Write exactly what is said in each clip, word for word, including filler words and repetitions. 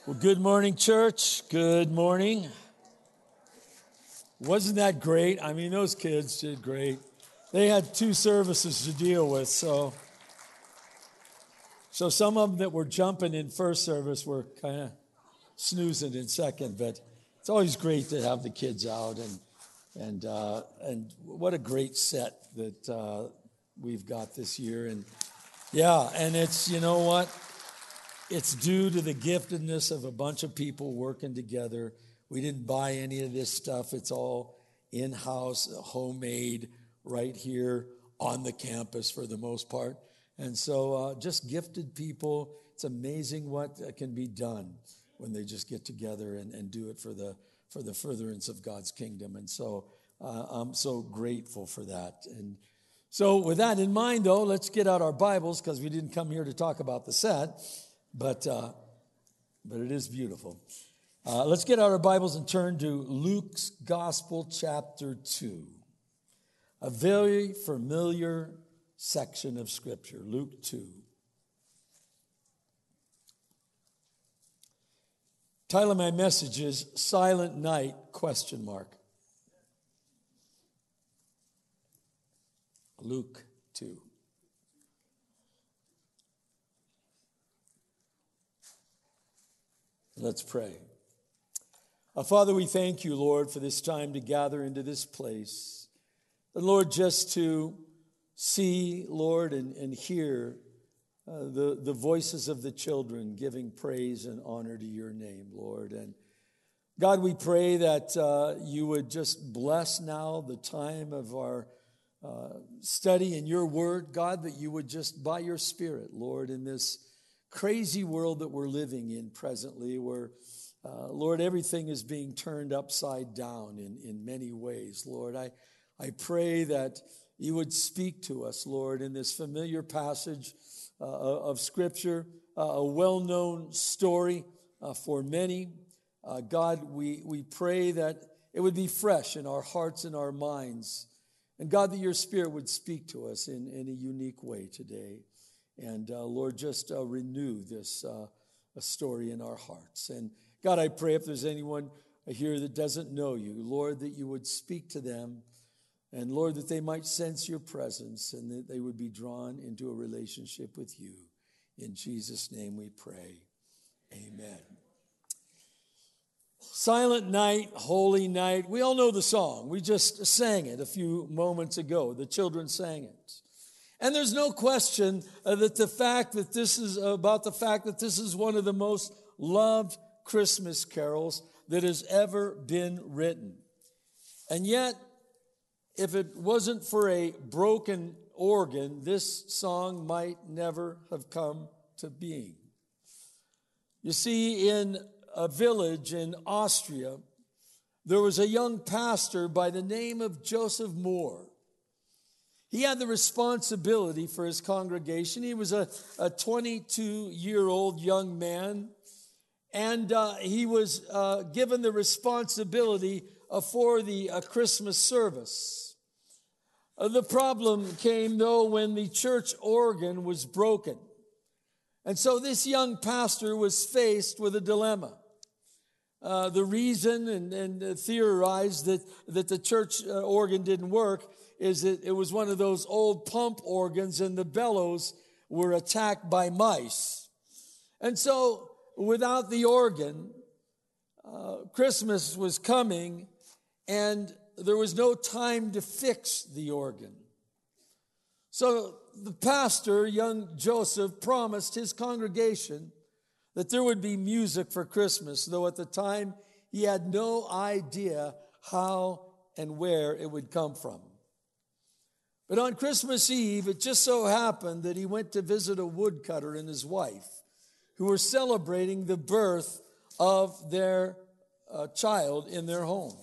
Well, good morning, church. Good morning. Wasn't that great? I mean, those kids did great. They had two services to deal with, so so some of them that were jumping in first service were kind of snoozing in second. But it's always great to have the kids out, and and uh, and what a great set that uh, we've got this year. And yeah, and it's you know what. It's due to the giftedness of a bunch of people working together. We didn't buy any of this stuff. It's all in-house, homemade, right here on the campus for the most part. And so uh, just gifted people. It's amazing what can be done when they just get together and, and do it for the for the furtherance of God's kingdom. And so uh, I'm so grateful for that. And so with that in mind, though, let's get out our Bibles because we didn't come here to talk about the set. But uh, but it is beautiful. Uh, let's get out our Bibles and turn to Luke's Gospel, chapter two. A very familiar section of Scripture, Luke two. Title of my message is Silent Night, question mark. Luke two. Let's pray. Uh, Father, we thank you, Lord, for this time to gather into this place. And Lord, just to see, Lord, and, and hear uh, the, the voices of the children giving praise and honor to your name, Lord. And God, we pray that uh, you would just bless now the time of our uh, study in your word, God, that you would just, by your Spirit, Lord, in this crazy world that we're living in presently, where, uh, Lord, everything is being turned upside down in, in many ways. Lord, I, I pray that you would speak to us, Lord, in this familiar passage uh, of Scripture, uh, a well-known story uh, for many. Uh, God, we, we pray that it would be fresh in our hearts and our minds. And God, that your Spirit would speak to us in, in a unique way today. And uh, Lord, just uh, renew this uh, a story in our hearts. And God, I pray if there's anyone here that doesn't know you, Lord, that you would speak to them. And Lord, that they might sense your presence and that they would be drawn into a relationship with you. In Jesus' name we pray. Amen. Silent Night, Holy Night. We all know the song. We just sang it a few moments ago. The children sang it. And there's no question uh, that the fact that this is uh, about the fact that this is one of the most loved Christmas carols that has ever been written. And yet, if it wasn't for a broken organ, this song might never have come to being. You see, in a village in Austria, there was a young pastor by the name of Joseph Mohr. He had the responsibility for his congregation. He was a, a twenty-two-year-old young man, and uh, he was uh, given the responsibility uh, for the uh, Christmas service. Uh, the problem came, though, when the church organ was broken. And so this young pastor was faced with a dilemma. Uh, the reason and, and uh, theorized that, that the church uh, organ didn't work is that it was one of those old pump organs and the bellows were attacked by mice. And so without the organ, uh, Christmas was coming and there was no time to fix the organ. So the pastor, young Joseph, promised his congregation that there would be music for Christmas, though at the time he had no idea how and where it would come from. But on Christmas Eve, it just so happened that he went to visit a woodcutter and his wife, who were celebrating the birth of their uh, child in their home.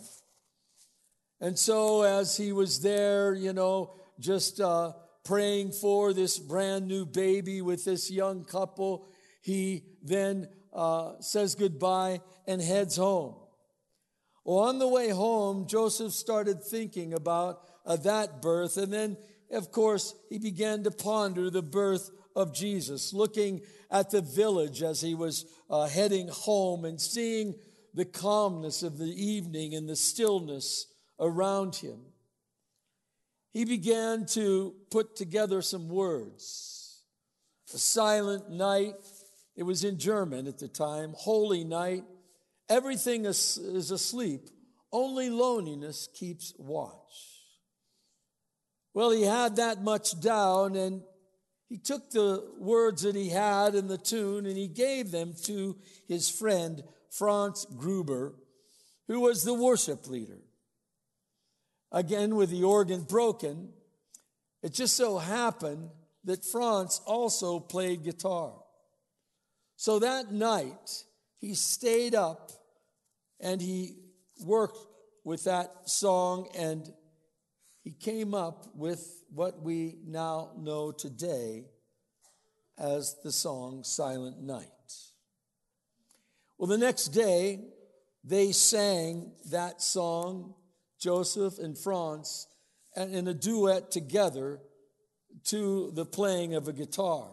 And so as he was there, you know, just uh, praying for this brand new baby with this young couple, he then uh, says goodbye and heads home. Well, on the way home, Joseph started thinking about uh, that birth. And then, of course, he began to ponder the birth of Jesus, looking at the village as he was uh, heading home and seeing the calmness of the evening and the stillness around him. He began to put together some words. A silent night, it was in German at the time, holy night, everything is, is asleep, only loneliness keeps watch. Well, he had that much down, and he took the words that he had in the tune and he gave them to his friend Franz Gruber, who was the worship leader. Again, with the organ broken, it just so happened that Franz also played guitar. So that night, he stayed up and he worked with that song, and he came up with what we now know today as the song Silent Night. Well, the next day, they sang that song, Joseph and Franz, in a duet together to the playing of a guitar.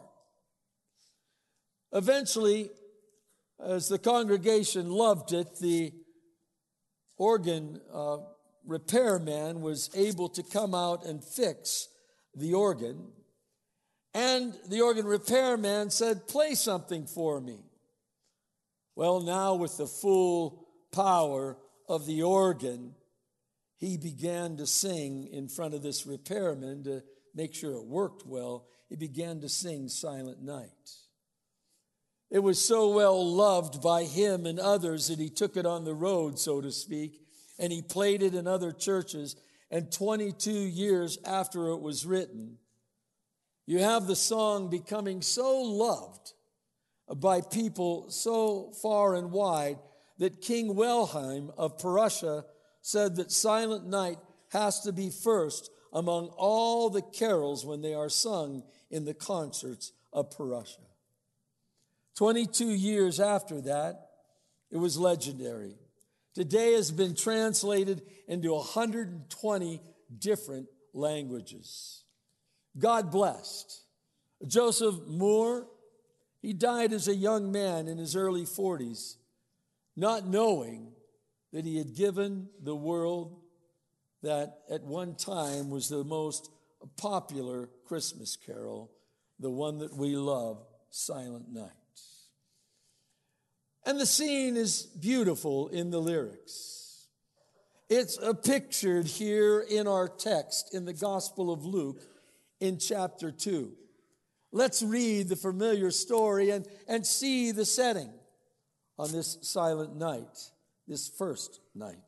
Eventually, as the congregation loved it, the organ uh, repairman was able to come out and fix the organ. And the organ repairman said, "Play something for me." Well, now with the full power of the organ, he began to sing in front of this repairman to make sure it worked well. He began to sing Silent Night. It was so well loved by him and others that he took it on the road, so to speak, and he played it in other churches. And twenty-two years after it was written, you have the song becoming so loved by people so far and wide that King Wilhelm of Prussia said that Silent Night has to be first among all the carols when they are sung in the concerts of Prussia. twenty-two years after that, it was legendary. Today has been translated into one hundred twenty different languages. God blessed. Joseph Moore, he died as a young man in his early forties, not knowing that he had given the world that at one time was the most popular Christmas carol, the one that we love, Silent Night. And the scene is beautiful in the lyrics. It's uh, pictured here in our text in the Gospel of Luke in chapter two. Let's read the familiar story and, and see the setting on this silent night, this first night.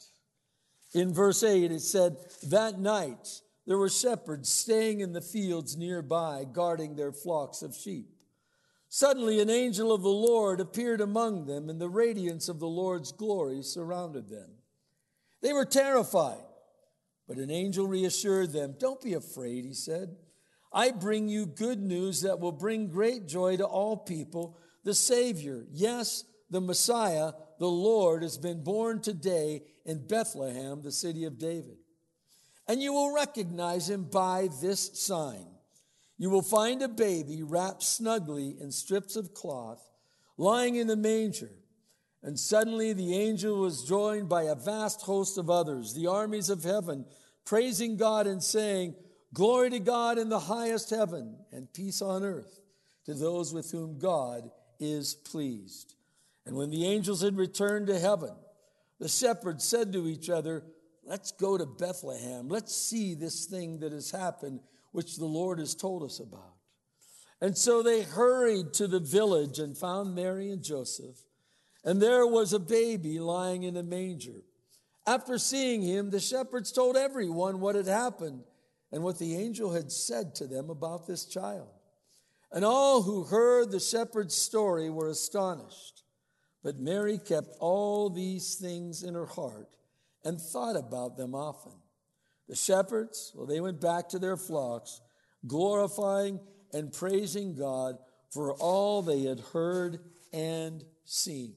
In verse eight, it said, "That night there were shepherds staying in the fields nearby, guarding their flocks of sheep. Suddenly an angel of the Lord appeared among them, and the radiance of the Lord's glory surrounded them. They were terrified, but an angel reassured them. 'Don't be afraid,' he said. 'I bring you good news that will bring great joy to all people. The Savior, yes, the Messiah, the Lord, has been born today in Bethlehem, the city of David. And you will recognize him by this sign. You will find a baby wrapped snugly in strips of cloth, lying in a manger.' And suddenly the angel was joined by a vast host of others, the armies of heaven, praising God and saying, 'Glory to God in the highest heaven, and peace on earth to those with whom God is pleased.' And when the angels had returned to heaven, the shepherds said to each other, 'Let's go to Bethlehem. Let's see this thing that has happened, which the Lord has told us about.' And so they hurried to the village and found Mary and Joseph. And there was a baby lying in a manger. After seeing him, the shepherds told everyone what had happened and what the angel had said to them about this child. And all who heard the shepherd's story were astonished. But Mary kept all these things in her heart and thought about them often. The shepherds, well, they went back to their flocks, glorifying and praising God for all they had heard and seen."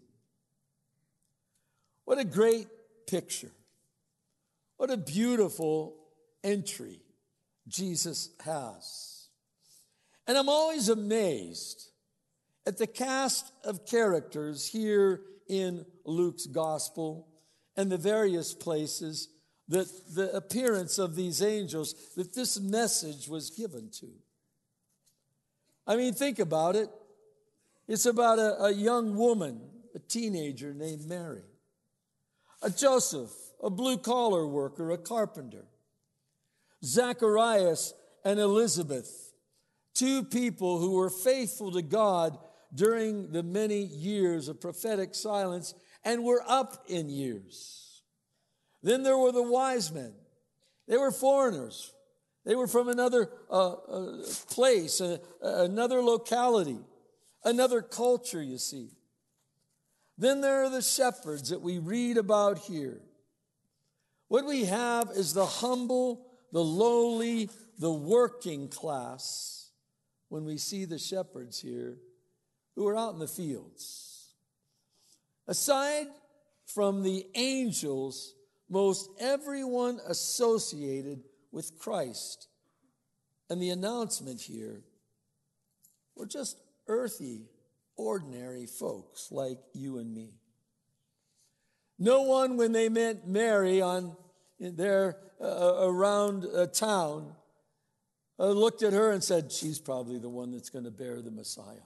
What a great picture. What a beautiful entry Jesus has. And I'm always amazed at the cast of characters here in Luke's gospel and the various places that the appearance of these angels, that this message was given to. I mean, think about it. It's about a, a young woman, a teenager named Mary, a Joseph, a blue-collar worker, a carpenter, Zacharias and Elizabeth, two people who were faithful to God during the many years of prophetic silence and were up in years. Then there were the wise men. They were foreigners. They were from another uh, uh, place, uh, another locality, another culture, you see. Then there are the shepherds that we read about here. What we have is the humble, the lowly, the working class when we see the shepherds here who are out in the fields. Aside from the angels, most everyone associated with Christ and the announcement here were just earthy, ordinary folks like you and me. No one, when they met Mary on there uh, around a town, uh, looked at her and said, she's probably the one that's going to bear the Messiah.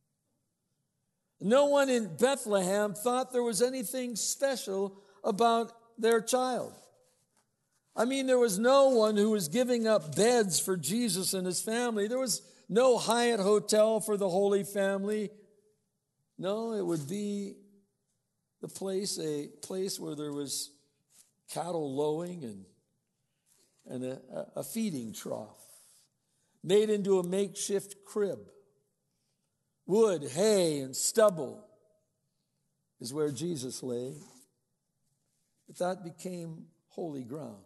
No one in Bethlehem thought there was anything special about their child. I mean, there was no one who was giving up beds for Jesus and his family. There was no Hyatt hotel for the Holy Family. No, it would be the place, a place where there was cattle lowing and, and a, a feeding trough made into a makeshift crib. Wood, hay, and stubble is where Jesus lay. But that became holy ground.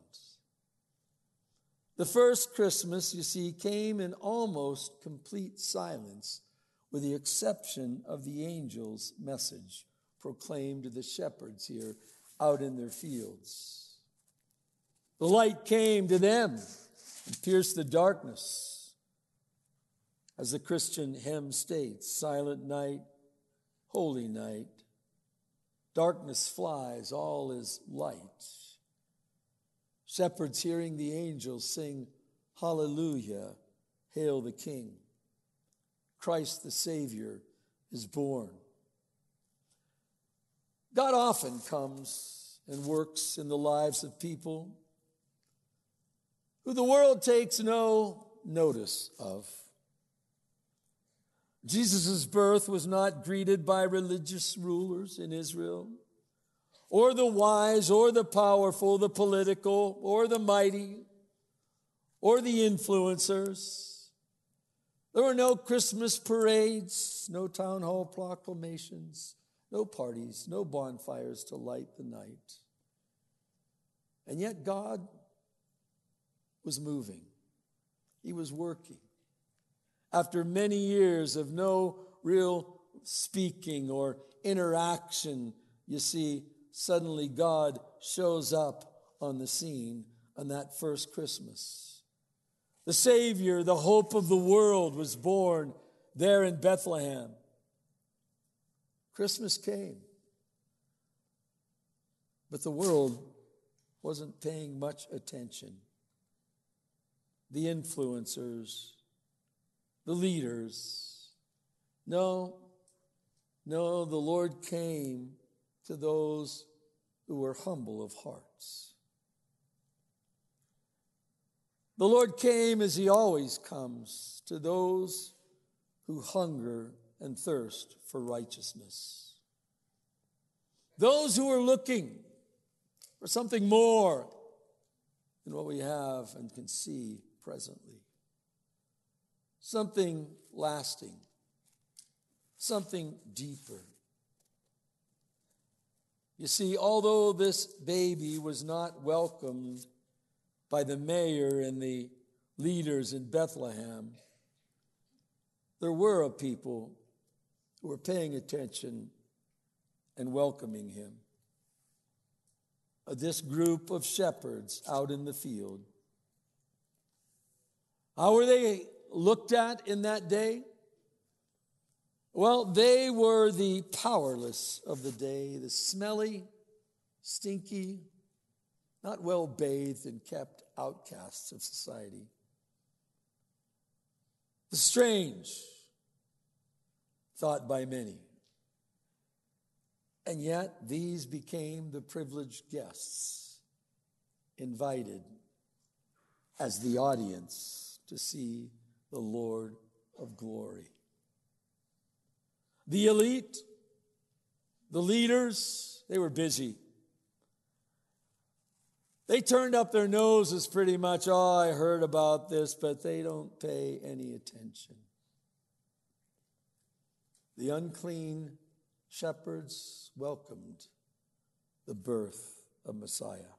The first Christmas, you see, came in almost complete silence, with the exception of the angel's message proclaimed to the shepherds here out in their fields. The light came to them and pierced the darkness. As the Christian hymn states, silent night, holy night, darkness flies, all is light. Shepherds hearing the angels sing, hallelujah, hail the King. Christ the Savior is born. God often comes and works in the lives of people who the world takes no notice of. Jesus' birth was not greeted by religious rulers in Israel, or the wise, or the powerful, the political, or the mighty, or the influencers. There were no Christmas parades, no town hall proclamations, no parties, no bonfires to light the night. And yet God was moving. He was working. After many years of no real speaking or interaction, you see, suddenly God shows up on the scene on that first Christmas. The Savior, the hope of the world, was born there in Bethlehem. Christmas came, but the world wasn't paying much attention. The influencers, the leaders. No, no, the Lord came to those who were humble of hearts. The Lord came as he always comes to those who hunger and thirst for righteousness. Those who are looking for something more than what we have and can see presently. Something lasting, something deeper. You see, although this baby was not welcomed by the mayor and the leaders in Bethlehem, there were a people who were paying attention and welcoming him. This group of shepherds out in the field. How were they looked at in that day? Well, they were the powerless of the day, the smelly, stinky, not well bathed and kept outcasts of society. The strange, thought by many. And yet these became the privileged guests invited as the audience to see the Lord of glory. The elite, the leaders, they were busy. They turned up their noses pretty much. Oh, I heard about this, but they don't pay any attention. The unclean shepherds welcomed the birth of Messiah.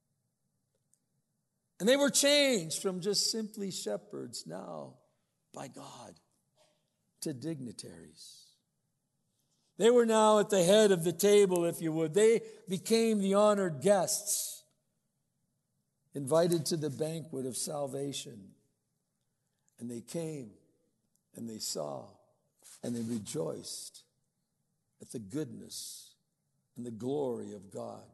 And they were changed from just simply shepherds now by God to dignitaries. They were now at the head of the table, if you would. They became the honored guests, invited to the banquet of salvation. And they came and they saw and they rejoiced at the goodness and the glory of God.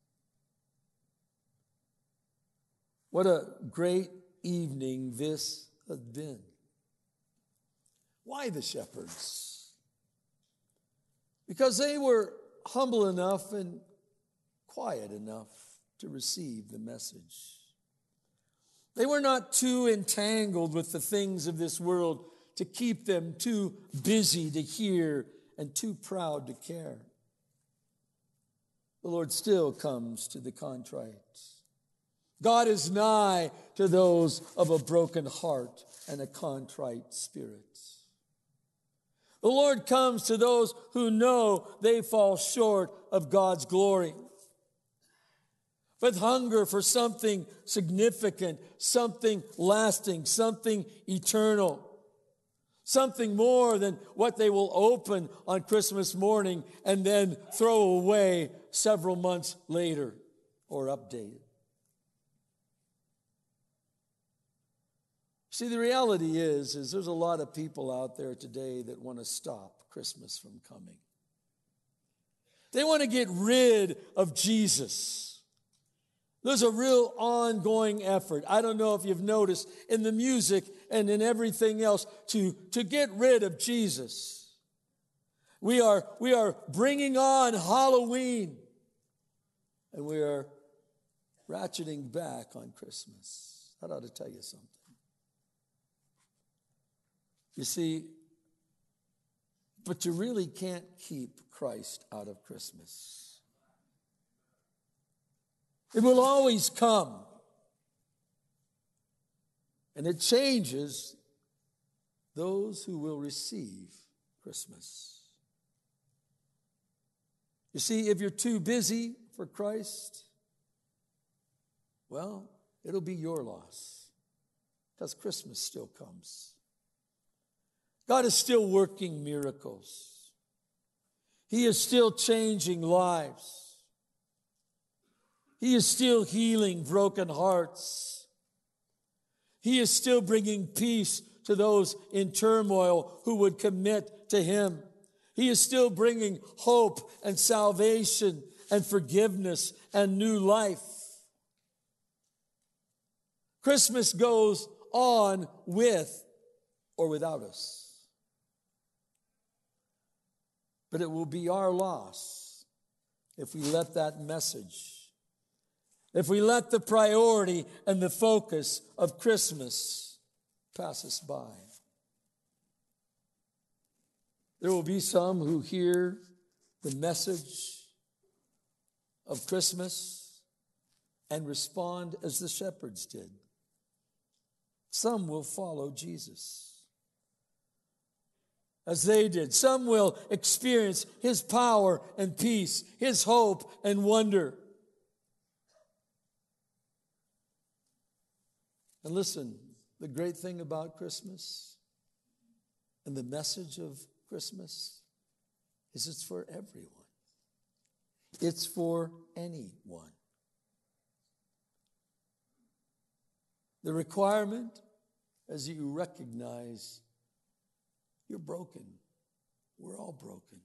What a great evening this had been. Why the shepherds? Because they were humble enough and quiet enough to receive the message. They were not too entangled with the things of this world to keep them too busy to hear and too proud to care. The Lord still comes to the contrite. God is nigh to those of a broken heart and a contrite spirit. The Lord comes to those who know they fall short of God's glory. With hunger for something significant, something lasting, something eternal, something more than what they will open on Christmas morning and then throw away several months later or update it. See, the reality is, is there's a lot of people out there today that want to stop Christmas from coming. They want to get rid of Jesus. There's a real ongoing effort. I don't know if you've noticed in the music and in everything else to, to get rid of Jesus. We are, we are bringing on Halloween, and we are ratcheting back on Christmas. That ought to tell you something. You see, but you really can't keep Christ out of Christmas. It will always come. And it changes those who will receive Christmas. You see, if you're too busy for Christ, well, it'll be your loss, because Christmas still comes. God is still working miracles. He is still changing lives. He is still healing broken hearts. He is still bringing peace to those in turmoil who would commit to Him. He is still bringing hope and salvation and forgiveness and new life. Christmas goes on with or without us. But it will be our loss if we let that message, if we let the priority and the focus of Christmas pass us by. There will be some who hear the message of Christmas and respond as the shepherds did. Some will follow Jesus as they did. Some will experience His power and peace, His hope and wonder. And listen, the great thing about Christmas and the message of Christmas is it's for everyone. It's for anyone. The requirement as you recognize you're broken. We're all broken.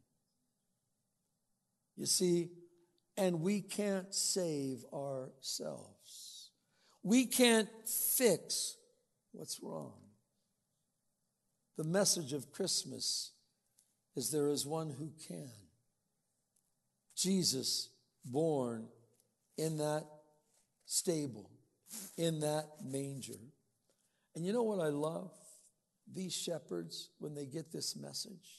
You see, and we can't save ourselves. We can't fix what's wrong. The message of Christmas is there is one who can. Jesus, born in that stable, in that manger. And you know what I love? These shepherds, when they get this message,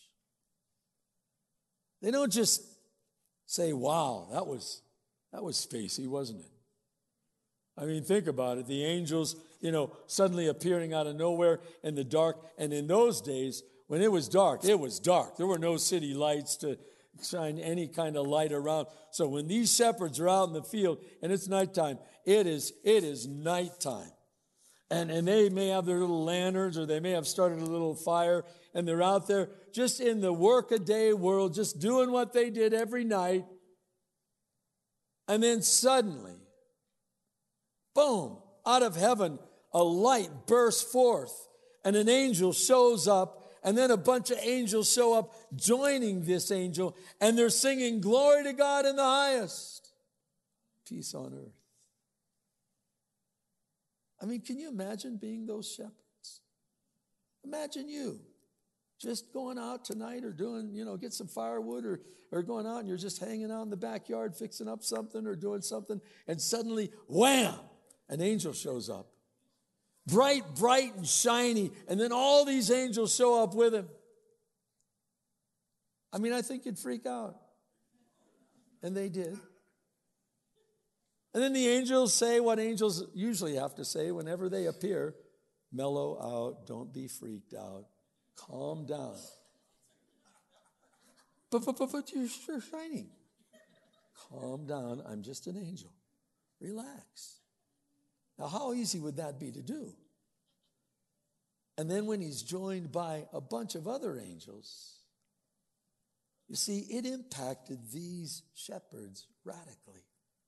they don't just say, wow, that was that was spacey, wasn't it? I mean, think about it. The angels, you know, suddenly appearing out of nowhere in the dark. And in those days, when it was dark, it was dark. There were no city lights to shine any kind of light around. So when these shepherds are out in the field and it's nighttime, it is it is nighttime. And, and they may have their little lanterns, or they may have started a little fire, and they're out there just in the work-a-day world, just doing what they did every night. And then suddenly, boom, out of heaven, a light bursts forth, and an angel shows up, and then a bunch of angels show up joining this angel, and they're singing, "Glory to God in the highest, peace on earth." I mean, can you imagine being those shepherds? Imagine you just going out tonight, or doing, you know, get some firewood, or, or going out and you're just hanging out in the backyard fixing up something or doing something, and suddenly, wham, an angel shows up. Bright, bright and shiny, and then all these angels show up with him. I mean, I think you'd freak out. And they did. And then the angels say what angels usually have to say whenever they appear. Mellow out, don't be freaked out, calm down. But, but, but, but you're sure shining. Calm down, I'm just an angel. Relax. Now, how easy would that be to do? And then when he's joined by a bunch of other angels, you see, it impacted these shepherds radically.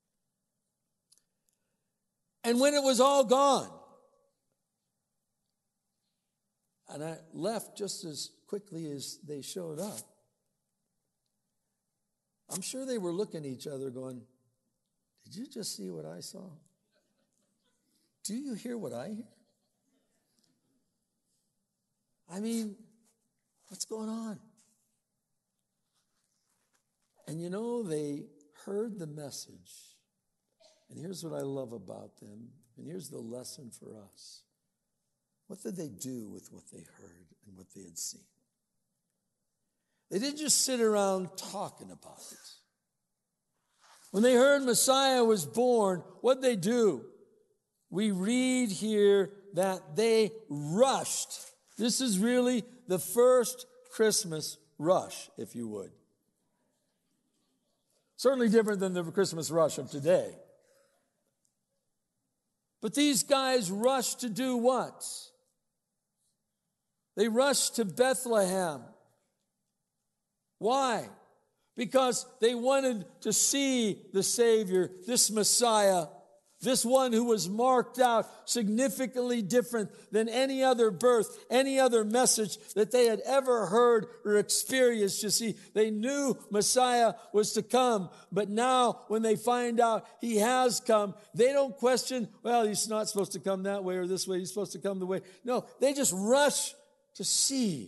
And when it was all gone, and I left just as quickly as they showed up, I'm sure they were looking at each other going, did you just see what I saw? Do you hear what I hear? I mean, what's going on? And you know, they heard the message. And here's what I love about them. And here's the lesson for us. What did they do with what they heard and what they had seen? They didn't just sit around talking about it. When they heard Messiah was born, what did they do? We read here that they rushed. This is really the first Christmas rush, if you would. Certainly different than the Christmas rush of today. But these guys rushed to do what? They rushed to Bethlehem. Why? Because they wanted to see the Savior, this Messiah, this one who was marked out significantly different than any other birth, any other message that they had ever heard or experienced. You see, they knew Messiah was to come, but now when they find out he has come, they don't question, well, he's not supposed to come that way or this way, he's supposed to come the way. No, they just rush to see,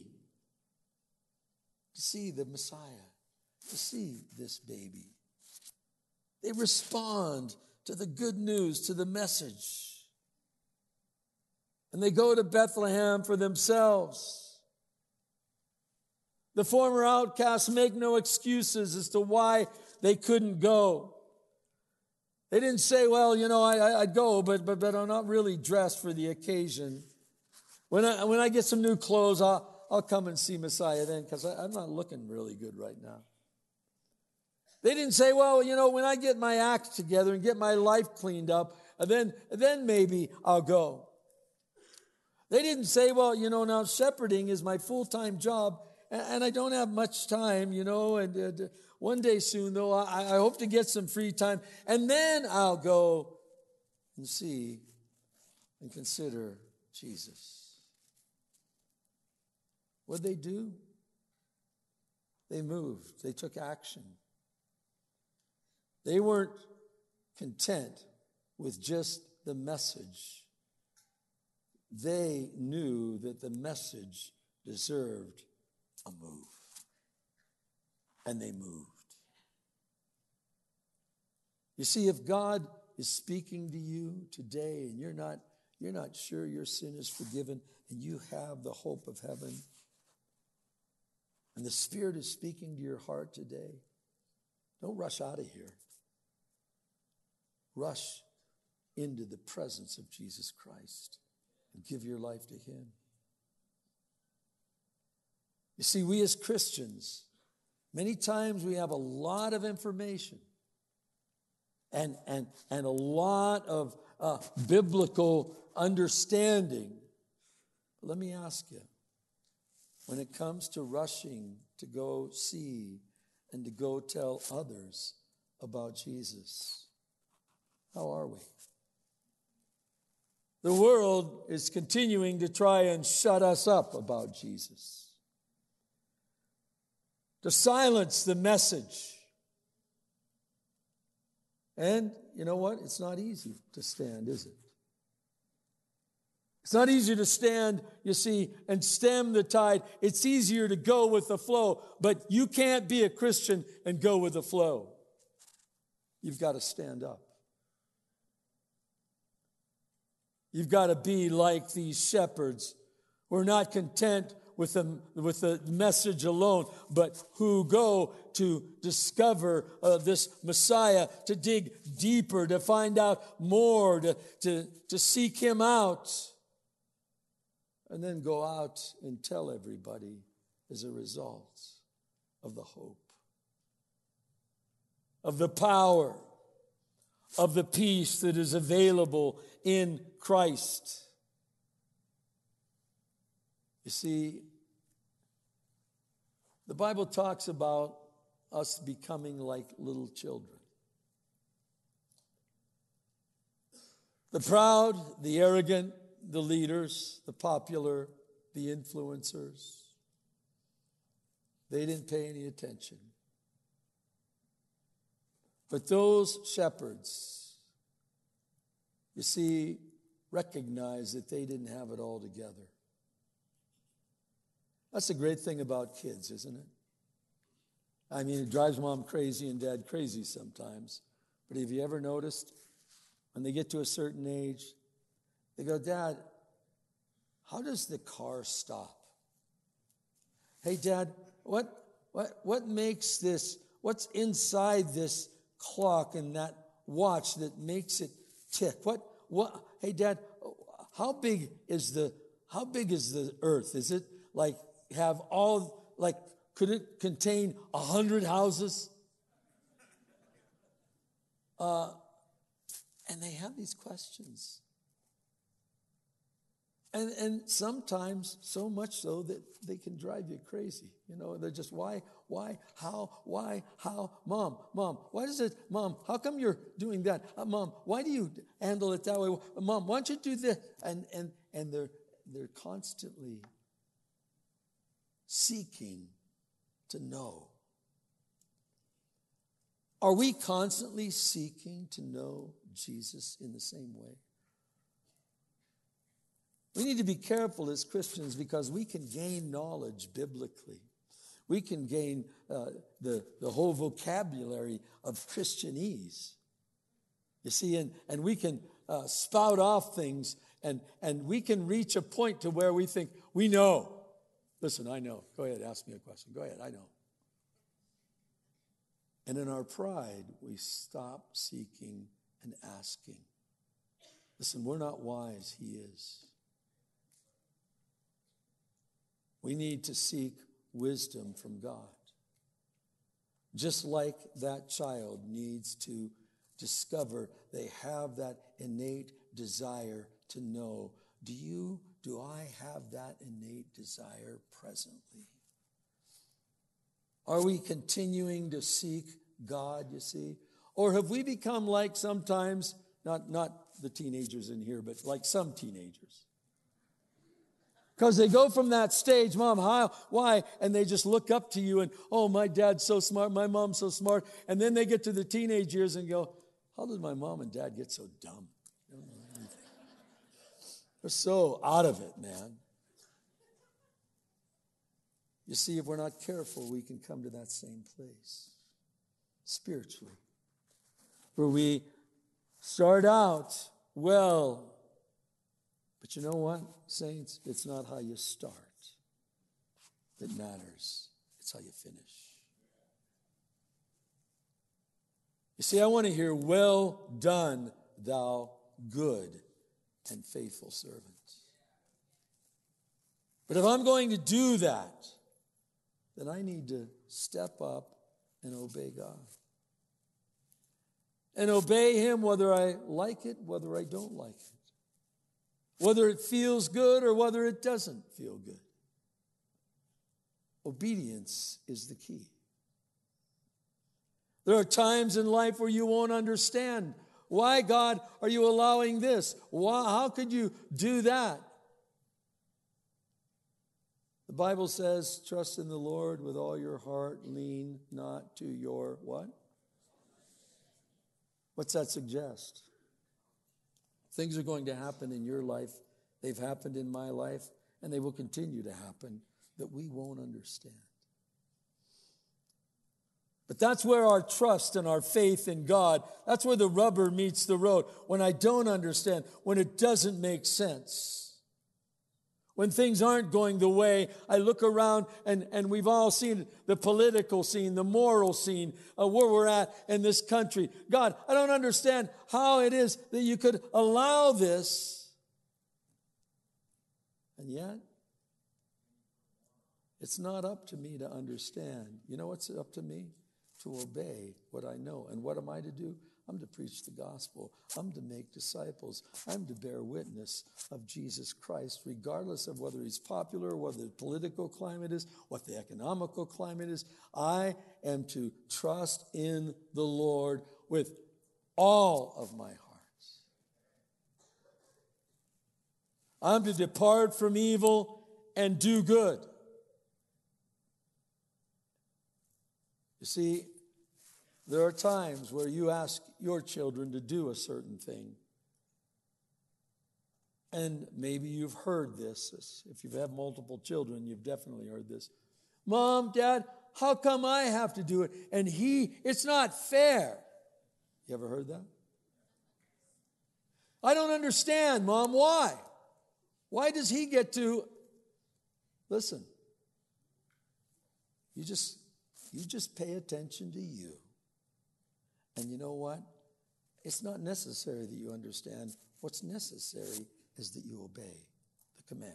to see the Messiah, to see this baby. They respond to the good news, to the message. And they go to Bethlehem for themselves. The former outcasts make no excuses as to why they couldn't go. They didn't say, well, you know, I, I'd go, but, but, but I'm not really dressed for the occasion. When I, when I get some new clothes, I'll, I'll come and see Messiah then, because I'm not looking really good right now. They didn't say, well, you know, when I get my act together and get my life cleaned up, then, then maybe I'll go. They didn't say, well, you know, now shepherding is my full-time job, and, and I don't have much time, you know, and uh, one day soon, though, I, I hope to get some free time, and then I'll go and see and consider Jesus. What'd they do? They moved. They took action. They weren't content with just the message. They knew that the message deserved a move. And they moved. You see, if God is speaking to you today and you're not, you're not sure your sin is forgiven and you have the hope of heaven, and the Spirit is speaking to your heart today, don't rush out of here. Rush into the presence of Jesus Christ and give your life to Him. You see, we as Christians, many times we have a lot of information and, and, and a lot of uh, biblical understanding. But let me ask you, when it comes to rushing to go see and to go tell others about Jesus, how are we? The world is continuing to try and shut us up about Jesus, to silence the message. And you know what? It's not easy to stand, is it? It's not easy to stand, you see, and stem the tide. It's easier to go with the flow, but you can't be a Christian and go with the flow. You've got to stand up. You've got to be like these shepherds who are not content with the, with the message alone, but who go to discover uh, this Messiah, to dig deeper, to find out more, to, to, to seek Him out, and then go out and tell everybody as a result of the hope, of the power, of the peace that is available in Christ. You see, the Bible talks about us becoming like little children. The proud, the arrogant, the leaders, the popular, the influencers, they didn't pay any attention. But those shepherds, you see, recognized that they didn't have it all together. That's the great thing about kids, isn't it? I mean, it drives mom crazy and dad crazy sometimes. But have you ever noticed when they get to a certain age, they go, Dad, how does the car stop? Hey, Dad, what what what makes this, what's inside this clock and that watch that makes it tick? What what hey Dad, how big is the how big is the earth? Is it like have all like could it contain a hundred houses? Uh, and they have these questions. And and sometimes so much so that they can drive you crazy. You know, they're just, why, why, how, why, how? Mom, Mom, why does it, Mom, how come you're doing that? Uh, Mom, why do you handle it that way? Mom, why don't you do this? And and and they're they're constantly seeking to know. Are we constantly seeking to know Jesus in the same way? We need to be careful as Christians because we can gain knowledge biblically. We can gain uh, the, the whole vocabulary of Christianese. You see, and, and we can uh, spout off things and, and we can reach a point to where we think, we know. Listen, I know. Go ahead, ask me a question. Go ahead, I know. And in our pride, we stop seeking and asking. Listen, we're not wise, He is. We need to seek wisdom from God. Just like that child needs to discover, they have that innate desire to know. Do you, do I have that innate desire presently? Are we continuing to seek God, you see? Or have we become like sometimes, not, not the teenagers in here, but like some teenagers? Because they go from that stage, Mom, how, why? And they just look up to you and, oh, my dad's so smart, my mom's so smart. And then they get to the teenage years and go, how did my mom and dad get so dumb? They don't know anything. They're so out of it, man. You see, if we're not careful, we can come to that same place spiritually, where we start out well. But you know what, saints? It's not how you start that matters. It's how you finish. You see, I want to hear, well done, thou good and faithful servant. But if I'm going to do that, then I need to step up and obey God. And obey Him whether I like it, whether I don't like it. Whether it feels good or whether it doesn't feel good. Obedience is the key. There are times in life where you won't understand. Why, God, are you allowing this? Why, how could you do that? The Bible says, trust in the Lord with all your heart, lean not to your what? What's that suggest? Things are going to happen in your life. They've happened in my life, and they will continue to happen that we won't understand. But that's where our trust and our faith in God, that's where the rubber meets the road. When I don't understand, when it doesn't make sense. When things aren't going the way, I look around and, and we've all seen the political scene, the moral scene, uh, where we're at in this country. God, I don't understand how it is that you could allow this. And yet, it's not up to me to understand. You know what's up to me? To obey what I know. And what am I to do? I'm to preach the gospel. I'm to make disciples. I'm to bear witness of Jesus Christ, regardless of whether he's popular, whether the political climate is, what the economical climate is. I am to trust in the Lord with all of my heart. I'm to depart from evil and do good. You see, there are times where you ask your children to do a certain thing. And maybe you've heard this. If you've had multiple children, you've definitely heard this. Mom, Dad, how come I have to do it? And he, it's not fair. You ever heard that? I don't understand, Mom. Why? Why does he get to? Listen, you just, you just pay attention to you. And you know what? It's not necessary that you understand. What's necessary is that you obey the command.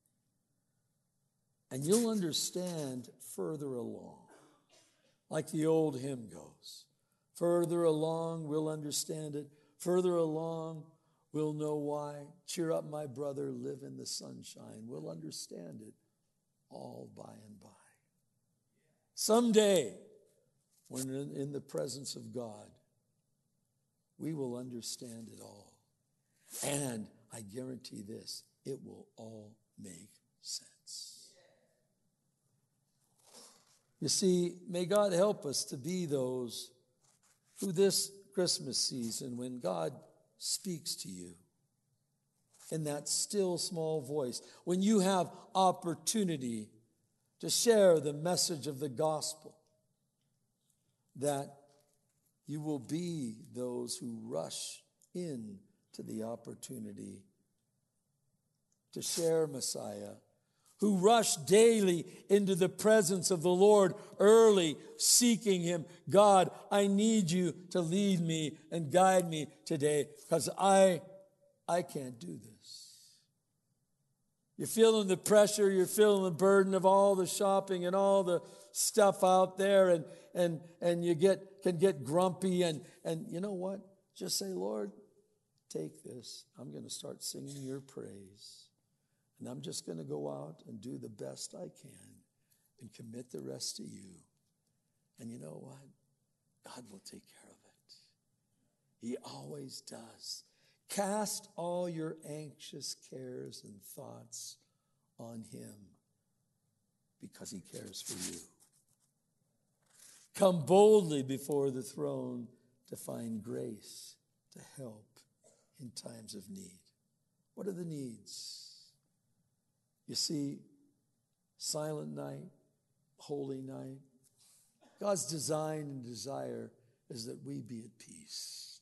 And you'll understand further along. Like the old hymn goes. Further along, we'll understand it. Further along, we'll know why. Cheer up, my brother, live in the sunshine. We'll understand it all by and by. Someday, when in the presence of God, we will understand it all. And I guarantee this, it will all make sense. You see, may God help us to be those who this Christmas season, when God speaks to you in that still small voice, when you have opportunity to share the message of the gospel, that you will be those who rush in to the opportunity to share Messiah, who rush daily into the presence of the Lord early, seeking him. God, I need you to lead me and guide me today, because I, I can't do this. You're feeling the pressure, you're feeling the burden of all the shopping and all the stuff out there, and and and you get can get grumpy, and and you know what? Just say, Lord, take this. I'm going to start singing your praise. And I'm just going to go out and do the best I can and commit the rest to you. And you know what? God will take care of it. He always does. Cast all your anxious cares and thoughts on him because he cares for you. Come boldly before the throne to find grace to help in times of need. What are the needs? You see, silent night, holy night. God's design and desire is that we be at peace.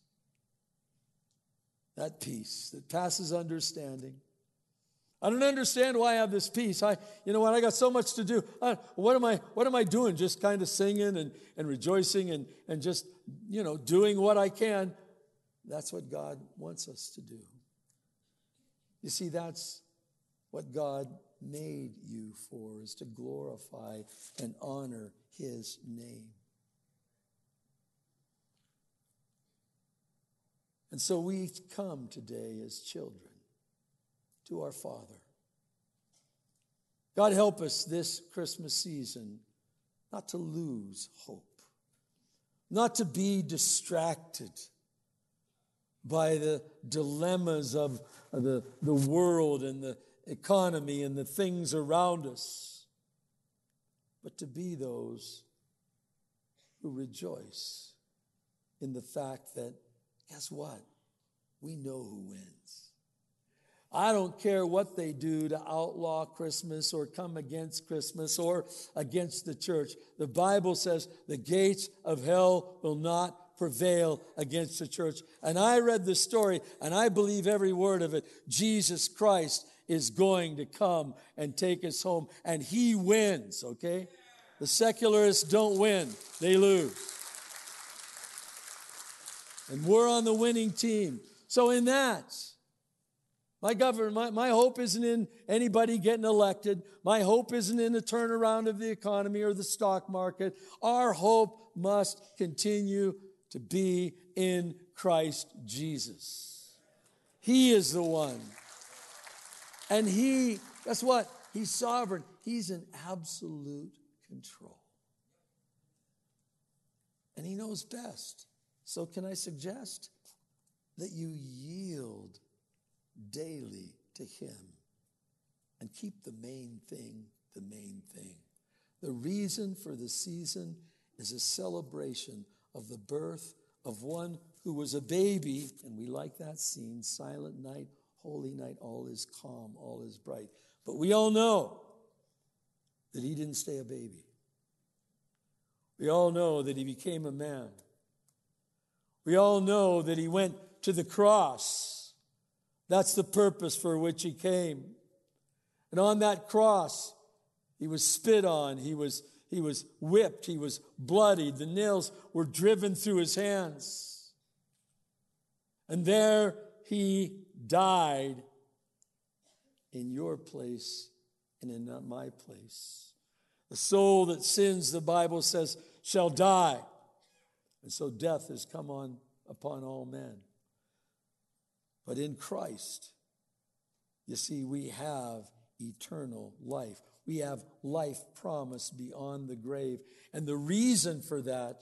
That peace that passes understanding. I don't understand why I have this peace. I, you know what, I got so much to do. I, what am I, what am I doing? Just kind of singing and, and rejoicing and, and just, you know, doing what I can. That's what God wants us to do. You see, that's what God made you for, is to glorify and honor his name. And so we come today as children to our Father. God, help us this Christmas season not to lose hope, not to be distracted by the dilemmas of the, the world and the economy and the things around us, but to be those who rejoice in the fact that, guess what? We know who wins. I don't care what they do to outlaw Christmas or come against Christmas or against the church. The Bible says the gates of hell will not prevail against the church. And I read the story, and I believe every word of it. Jesus Christ is going to come and take us home, and he wins, okay? The secularists don't win, they lose. And we're on the winning team. So in that, my government, my, my hope isn't in anybody getting elected. My hope isn't in a turnaround of the economy or the stock market. Our hope must continue to be in Christ Jesus. He is the one. And he, guess what? He's sovereign. He's in absolute control. And he knows best. So can I suggest that you yield daily to him and keep the main thing the main thing. The reason for the season is a celebration of the birth of one who was a baby, and we like that scene, silent night, holy night, all is calm, all is bright. But we all know that he didn't stay a baby. We all know that he became a man. We all know that he went to the cross. That's the purpose for which he came. And on that cross, he was spit on, he was, he was whipped, he was bloodied, the nails were driven through his hands. And there he died in your place and in my place. The soul that sins, the Bible says, shall die. And so death has come on upon all men. But in Christ, you see, we have eternal life. We have life promised beyond the grave. And the reason for that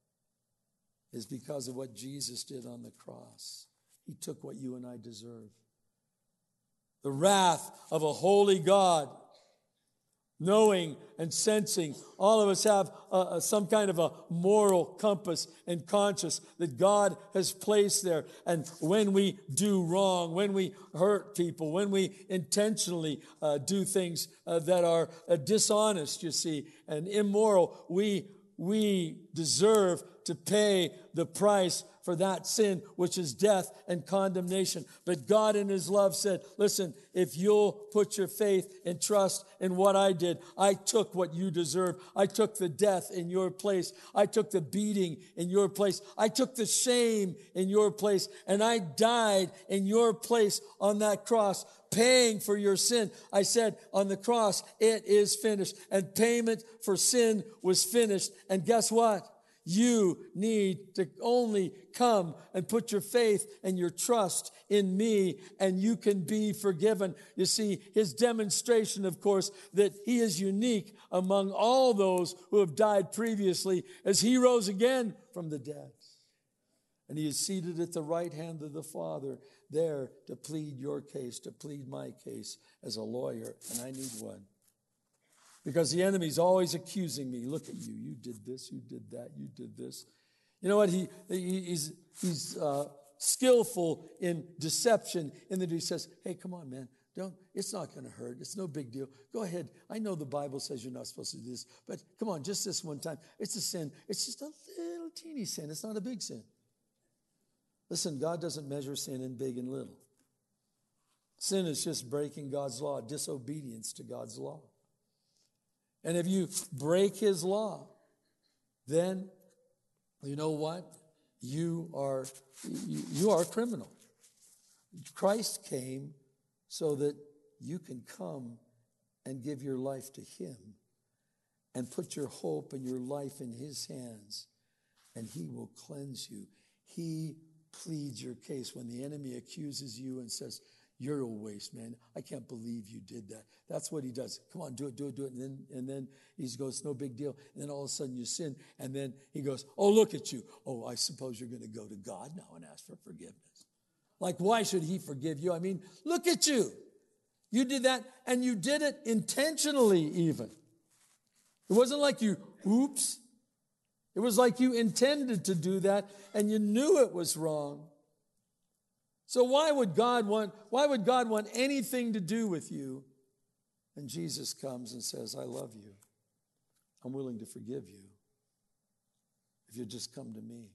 is because of what Jesus did on the cross. He took what you and I deserve. The wrath of a holy God, knowing and sensing. All of us have uh, some kind of a moral compass and conscience that God has placed there. And when we do wrong, when we hurt people, when we intentionally uh, do things uh, that are uh, dishonest, you see, and immoral, we we deserve to pay the price for that sin, which is death and condemnation. But God in his love said, listen, if you'll put your faith and trust in what I did, I took what you deserve. I took the death in your place. I took the beating in your place. I took the shame in your place. And I died in your place on that cross, paying for your sin. I said on the cross, it is finished. And payment for sin was finished. And guess what? You need to only come and put your faith and your trust in me, and you can be forgiven. You see, his demonstration, of course, that he is unique among all those who have died previously, as he rose again from the dead. And he is seated at the right hand of the Father, there to plead your case, to plead my case as a lawyer, and I need one. Because the enemy's always accusing me. Look at you. You did this. You did that. You did this. You know what? He, he he's he's uh, skillful in deception in that he says, hey, come on, man. Don't. It's not going to hurt. It's no big deal. Go ahead. I know the Bible says you're not supposed to do this, but come on, just this one time. It's a sin. It's just a little teeny sin. It's not a big sin. Listen, God doesn't measure sin in big and little. Sin is just breaking God's law, disobedience to God's law. And if you break his law, then you know what? You are, you, you are a criminal. Christ came so that you can come and give your life to him and put your hope and your life in his hands, and he will cleanse you. He pleads your case when the enemy accuses you and says, you're a waste, man. I can't believe you did that. That's what he does. Come on, do it, do it, do it. And then, and then he goes, no big deal. And then all of a sudden you sin. And then he goes, oh, look at you. Oh, I suppose you're going to go to God now and ask for forgiveness. Like, why should he forgive you? I mean, look at you. You did that, and you did it intentionally even. It wasn't like you, oops. It was like you intended to do that, and you knew it was wrong. So why would God want, why would God want anything to do with you? And Jesus comes and says, I love you. I'm willing to forgive you if you just come to me.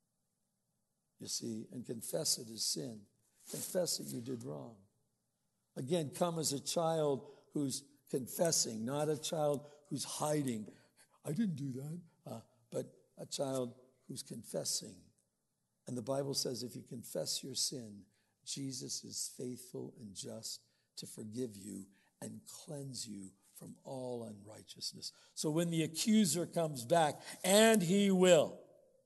You see, and confess it as sin. Confess that you did wrong. Again, come as a child who's confessing, not a child who's hiding. I didn't do that. Uh, but a child who's confessing. And the Bible says if you confess your sin, Jesus is faithful and just to forgive you and cleanse you from all unrighteousness. So when the accuser comes back, and he will,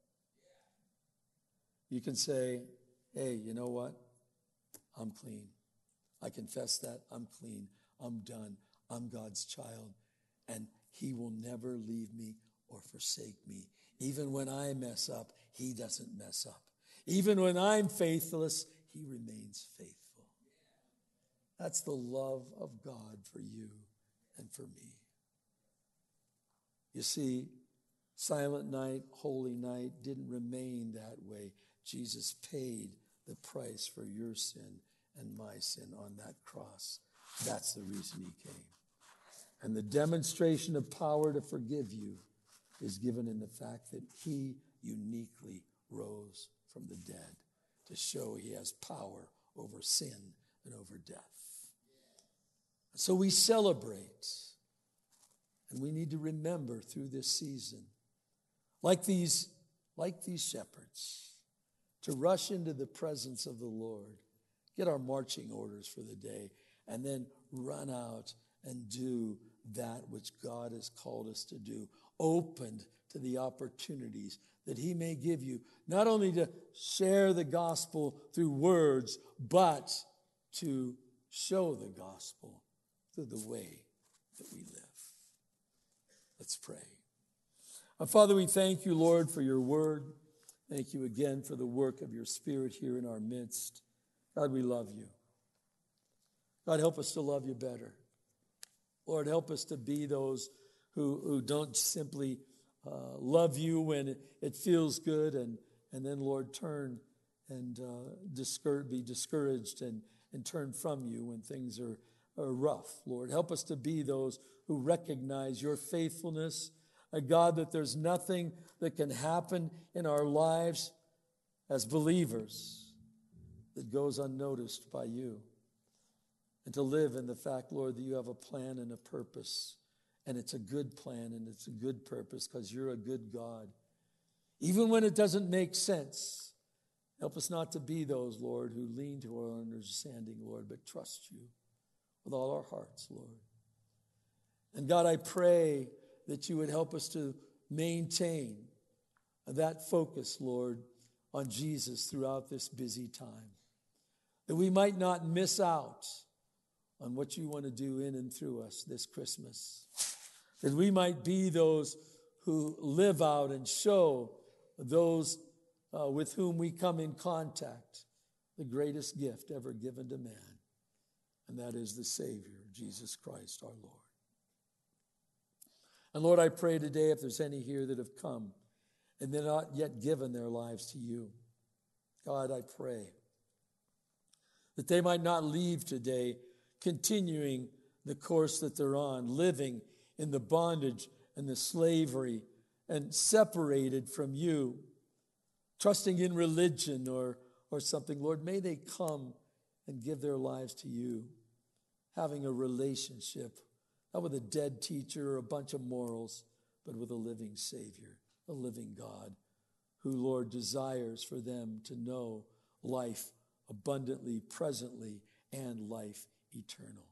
you can say, hey, you know what? I'm clean. I confess that. I'm clean. I'm done. I'm God's child. And he will never leave me or forsake me. Even when I mess up, he doesn't mess up. Even when I'm faithless, he remains faithful. That's the love of God for you and for me. You see, Silent Night, Holy Night didn't remain that way. Jesus paid the price for your sin and my sin on that cross. That's the reason he came. And the demonstration of power to forgive you is given in the fact that he uniquely rose from the dead to show he has power over sin and over death. So we celebrate, and we need to remember through this season, like these, like these shepherds, to rush into the presence of the Lord, get our marching orders for the day, and then run out and do that which God has called us to do, opened to the opportunities that he may give you, not only to share the gospel through words, but to show the gospel through the way that we live. Let's pray. Our Father, we thank you, Lord, for your word. Thank you again for the work of your Spirit here in our midst. God, we love you. God, help us to love you better. Lord, help us to be those who, who don't simply uh, love you when it, it feels good and, and then, Lord, turn and uh, discour- be discouraged and, and turn from you when things are, are rough. Lord, help us to be those who recognize your faithfulness. Uh, God, that there's nothing that can happen in our lives as believers that goes unnoticed by you. And to live in the fact, Lord, that you have a plan and a purpose. And it's a good plan and it's a good purpose because you're a good God. Even when it doesn't make sense, help us not to be those, Lord, who lean to our understanding, Lord, but trust you with all our hearts, Lord. And God, I pray that you would help us to maintain that focus, Lord, on Jesus throughout this busy time. That we might not miss out on what you want to do in and through us this Christmas. That we might be those who live out and show those uh, with whom we come in contact, the greatest gift ever given to man, and that is the Savior, Jesus Christ our Lord. And Lord, I pray today if there's any here that have come and they're not yet given their lives to you, God, I pray that they might not leave today continuing the course that they're on, living in the bondage and the slavery and separated from you, trusting in religion or, or something. Lord, may they come and give their lives to you, having a relationship, not with a dead teacher or a bunch of morals, but with a living Savior, a living God, who, Lord, desires for them to know life abundantly, presently, and life eternal.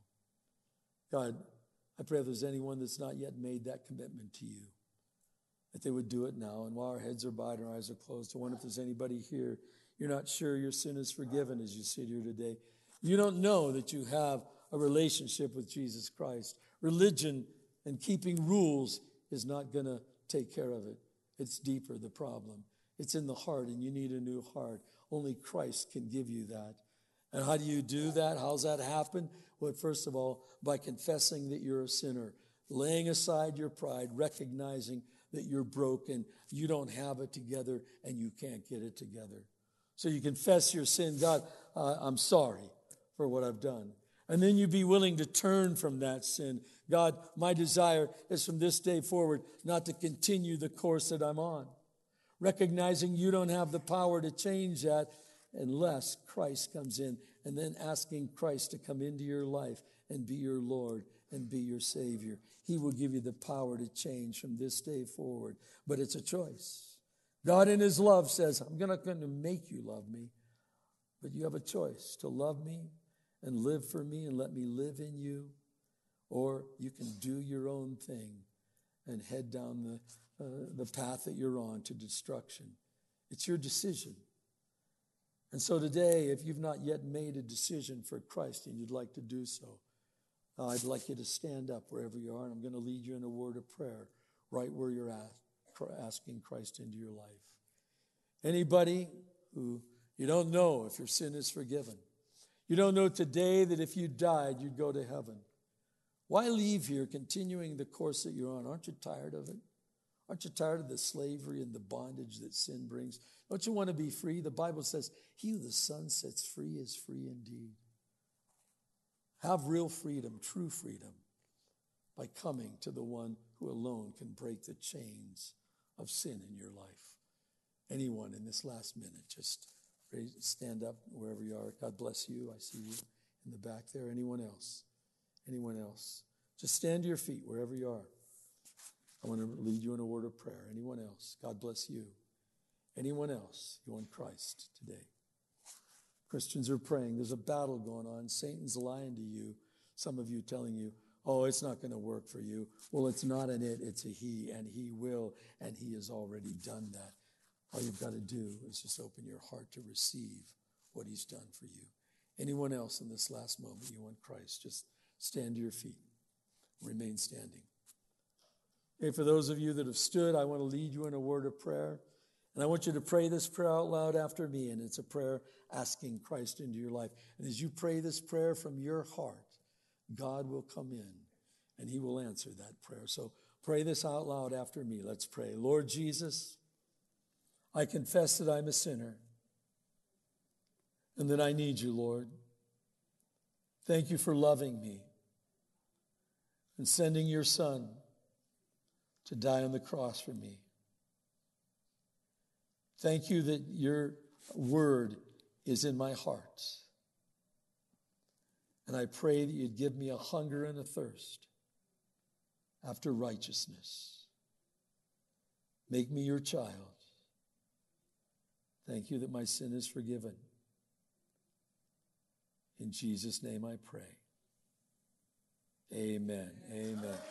God, I pray if there's anyone that's not yet made that commitment to you, that they would do it now. And while our heads are bowed and our eyes are closed, I wonder if there's anybody here, you're not sure your sin is forgiven as you sit here today. You don't know that you have a relationship with Jesus Christ. Religion and keeping rules is not going to take care of it. It's deeper, the problem. It's in the heart, and you need a new heart. Only Christ can give you that. And how do you do that? How's that happen? Well, first of all, by confessing that you're a sinner, laying aside your pride, recognizing that you're broken, you don't have it together, and you can't get it together. So you confess your sin. God, uh, I'm sorry for what I've done. And then you be willing to turn from that sin. God, my desire is from this day forward not to continue the course that I'm on. Recognizing you don't have the power to change that unless Christ comes in. And then asking Christ to come into your life and be your Lord and be your Savior. He will give you the power to change from this day forward. But it's a choice. God in his love says, I'm not going to make you love me. But you have a choice to love me and live for me and let me live in you. Or you can do your own thing and head down the, uh, the path that you're on to destruction. It's your decision. And so today, if you've not yet made a decision for Christ and you'd like to do so, uh, I'd like you to stand up wherever you are, and I'm going to lead you in a word of prayer right where you're at, asking Christ into your life. Anybody who you don't know if your sin is forgiven, you don't know today that if you died, you'd go to heaven. Why leave here continuing the course that you're on? Aren't you tired of it? Aren't you tired of the slavery and the bondage that sin brings? Don't you want to be free? The Bible says, he who the Son sets free is free indeed. Have real freedom, true freedom, by coming to the one who alone can break the chains of sin in your life. Anyone in this last minute, just raise, stand up wherever you are. God bless you. I see you in the back there. Anyone else? Anyone else? Just stand to your feet wherever you are. I want to lead you in a word of prayer. Anyone else? God bless you. Anyone else? You want Christ today? Christians are praying. There's a battle going on. Satan's lying to you. Some of you telling you, oh, it's not going to work for you. Well, it's not an it, it's a he, and he will, and he has already done that. All you've got to do is just open your heart to receive what he's done for you. Anyone else in this last moment, you want Christ, just stand to your feet. Remain standing. Okay, for those of you that have stood, I want to lead you in a word of prayer. And I want you to pray this prayer out loud after me. And it's a prayer asking Christ into your life. And as you pray this prayer from your heart, God will come in and he will answer that prayer. So pray this out loud after me. Let's pray. Lord Jesus, I confess that I'm a sinner and that I need you, Lord. Thank you for loving me and sending your Son to die on the cross for me. Thank you that your word is in my heart. And I pray that you'd give me a hunger and a thirst after righteousness. Make me your child. Thank you that my sin is forgiven. In Jesus' name I pray. Amen. Amen.